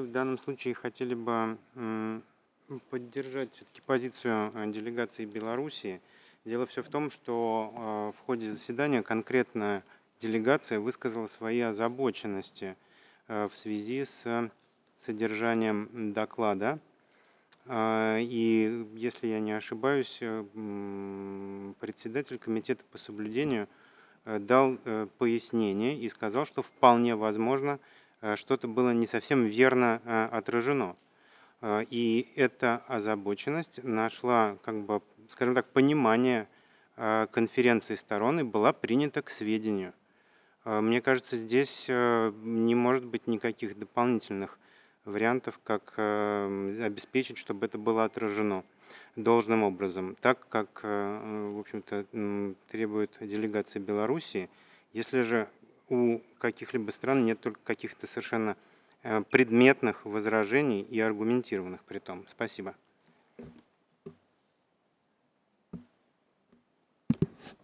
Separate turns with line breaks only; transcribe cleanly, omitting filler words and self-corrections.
в данном случае хотели бы поддержать все-таки позицию делегации Беларуси. Дело все в том, что в ходе заседания конкретно делегация высказала свои озабоченности в связи с содержанием доклада. И если я не ошибаюсь, председатель комитета по соблюдению дал пояснение и сказал, что вполне возможно, что-то было не совсем верно отражено. И эта озабоченность нашла, как бы, скажем так, понимание конференции сторон и была принята к сведению. Мне кажется, здесь не может быть никаких дополнительных вариантов, как обеспечить, чтобы это было отражено должным образом, так как, в общем-то, требует делегация Беларуси. Если же у каких-либо стран нет только каких-то совершенно предметных возражений и аргументированных при том. Спасибо.